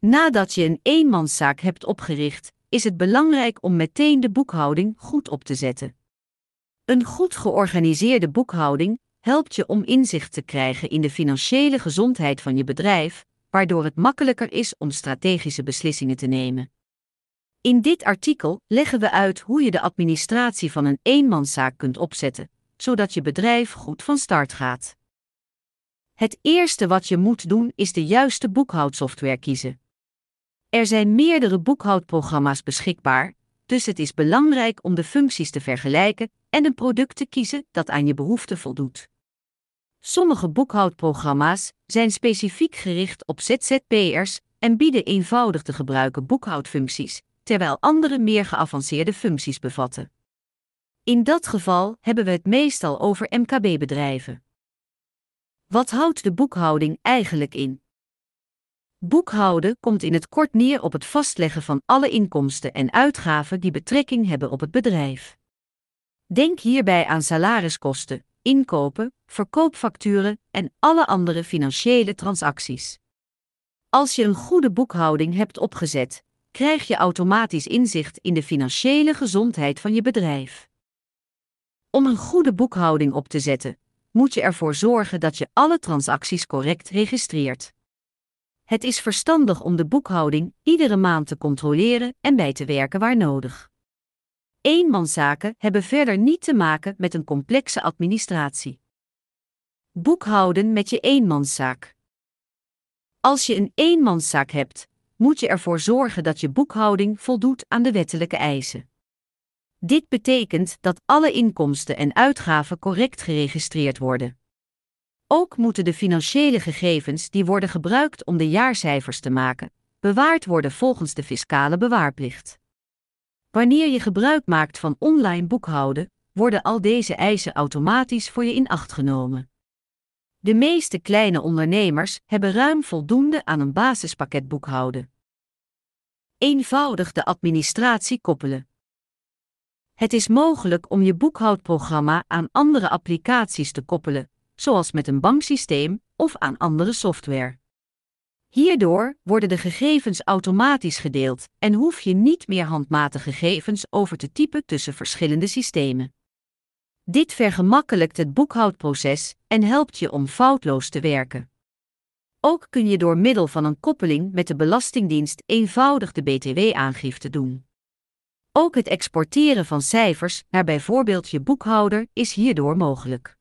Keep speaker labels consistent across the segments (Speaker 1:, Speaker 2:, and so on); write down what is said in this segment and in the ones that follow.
Speaker 1: Nadat je een eenmanszaak hebt opgericht, is het belangrijk om meteen de boekhouding goed op te zetten. Een goed georganiseerde boekhouding helpt je om inzicht te krijgen in de financiële gezondheid van je bedrijf, waardoor het makkelijker is om strategische beslissingen te nemen. In dit artikel leggen we uit hoe je de administratie van een eenmanszaak kunt opzetten, zodat je bedrijf goed van start gaat. Het eerste wat je moet doen is de juiste boekhoudsoftware kiezen. Er zijn meerdere boekhoudprogramma's beschikbaar, dus het is belangrijk om de functies te vergelijken en een product te kiezen dat aan je behoeften voldoet. Sommige boekhoudprogramma's zijn specifiek gericht op ZZP'ers en bieden eenvoudig te gebruiken boekhoudfuncties, terwijl andere meer geavanceerde functies bevatten. In dat geval hebben we het meestal over MKB-bedrijven. Wat houdt de boekhouding eigenlijk in? Boekhouden komt in het kort neer op het vastleggen van alle inkomsten en uitgaven die betrekking hebben op het bedrijf. Denk hierbij aan salariskosten, inkopen, verkoopfacturen en alle andere financiële transacties. Als je een goede boekhouding hebt opgezet, krijg je automatisch inzicht in de financiële gezondheid van je bedrijf. Om een goede boekhouding op te zetten, moet je ervoor zorgen dat je alle transacties correct registreert. Het is verstandig om de boekhouding iedere maand te controleren en bij te werken waar nodig. Eenmanszaken hebben verder niet te maken met een complexe administratie. Boekhouden met je eenmanszaak. Als je een eenmanszaak hebt, moet je ervoor zorgen dat je boekhouding voldoet aan de wettelijke eisen. Dit betekent dat alle inkomsten en uitgaven correct geregistreerd worden. Ook moeten de financiële gegevens die worden gebruikt om de jaarcijfers te maken, bewaard worden volgens de fiscale bewaarplicht. Wanneer je gebruik maakt van online boekhouden, worden al deze eisen automatisch voor je in acht genomen. De meeste kleine ondernemers hebben ruim voldoende aan een basispakket boekhouden. Eenvoudig de administratie koppelen. Het is mogelijk om je boekhoudprogramma aan andere applicaties te koppelen, zoals met een banksysteem of aan andere software. Hierdoor worden de gegevens automatisch gedeeld en hoef je niet meer handmatig gegevens over te typen tussen verschillende systemen. Dit vergemakkelijkt het boekhoudproces en helpt je om foutloos te werken. Ook kun je door middel van een koppeling met de Belastingdienst eenvoudig de btw-aangifte doen. Ook het exporteren van cijfers naar bijvoorbeeld je boekhouder is hierdoor mogelijk.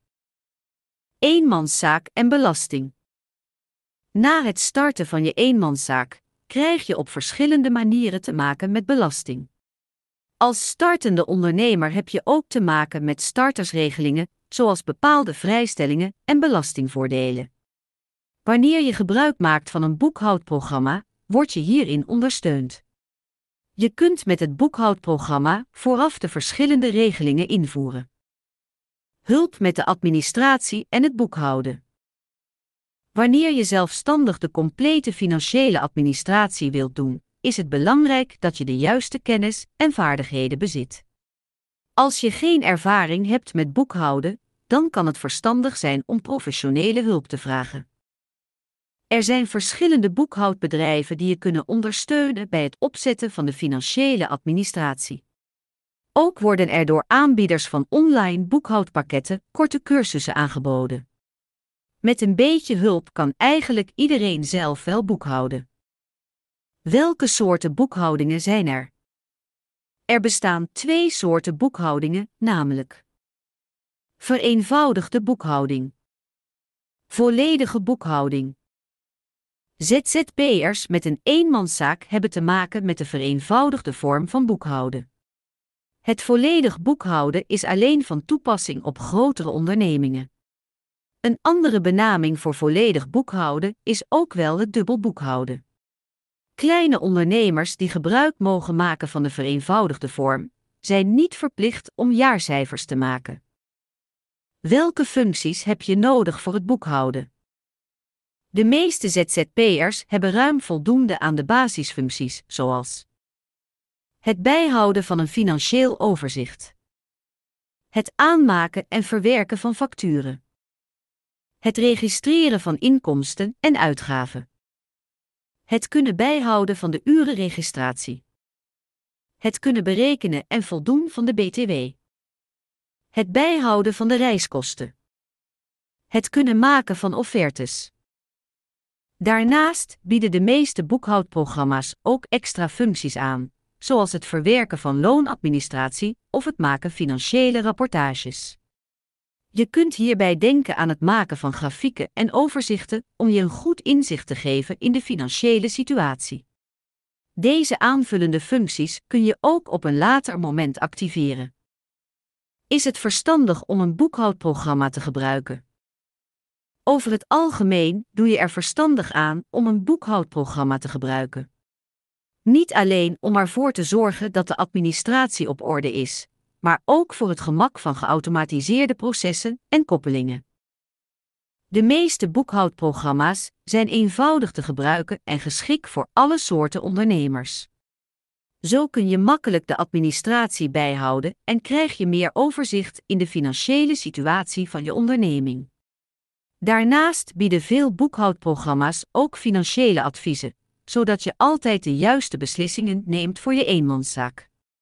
Speaker 1: Eenmanszaak en belasting. Na het starten van je eenmanszaak krijg je op verschillende manieren te maken met belasting. Als startende ondernemer heb je ook te maken met startersregelingen, zoals bepaalde vrijstellingen en belastingvoordelen. Wanneer je gebruik maakt van een boekhoudprogramma, word je hierin ondersteund. Je kunt met het boekhoudprogramma vooraf de verschillende regelingen invoeren. Hulp met de administratie en het boekhouden. Wanneer je zelfstandig de complete financiële administratie wilt doen, is het belangrijk dat je de juiste kennis en vaardigheden bezit. Als je geen ervaring hebt met boekhouden, dan kan het verstandig zijn om professionele hulp te vragen. Er zijn verschillende boekhoudbedrijven die je kunnen ondersteunen bij het opzetten van de financiële administratie. Ook worden er door aanbieders van online boekhoudpakketten korte cursussen aangeboden. Met een beetje hulp kan eigenlijk iedereen zelf wel boekhouden. Welke soorten boekhoudingen zijn er? Er bestaan 2 soorten boekhoudingen, namelijk vereenvoudigde boekhouding, volledige boekhouding. ZZP'ers met een eenmanszaak hebben te maken met de vereenvoudigde vorm van boekhouden. Het volledig boekhouden is alleen van toepassing op grotere ondernemingen. Een andere benaming voor volledig boekhouden is ook wel het dubbel boekhouden. Kleine ondernemers die gebruik mogen maken van de vereenvoudigde vorm, zijn niet verplicht om jaarcijfers te maken. Welke functies heb je nodig voor het boekhouden? De meeste ZZP'ers hebben ruim voldoende aan de basisfuncties, zoals het bijhouden van een financieel overzicht, het aanmaken en verwerken van facturen, het registreren van inkomsten en uitgaven, Het kunnen bijhouden van de urenregistratie. Het kunnen berekenen en voldoen van de BTW. Het bijhouden van de reiskosten. Het kunnen maken van offertes. Daarnaast bieden de meeste boekhoudprogramma's ook extra functies aan, zoals het verwerken van loonadministratie of het maken financiële rapportages. Je kunt hierbij denken aan het maken van grafieken en overzichten om je een goed inzicht te geven in de financiële situatie. Deze aanvullende functies kun je ook op een later moment activeren. Is het verstandig om een boekhoudprogramma te gebruiken? Over het algemeen doe je er verstandig aan om een boekhoudprogramma te gebruiken. Niet alleen om ervoor te zorgen dat de administratie op orde is, maar ook voor het gemak van geautomatiseerde processen en koppelingen. De meeste boekhoudprogramma's zijn eenvoudig te gebruiken en geschikt voor alle soorten ondernemers. Zo kun je makkelijk de administratie bijhouden en krijg je meer overzicht in de financiële situatie van je onderneming. Daarnaast bieden veel boekhoudprogramma's ook financiële adviezen, zodat je altijd de juiste beslissingen neemt voor je eenmanszaak.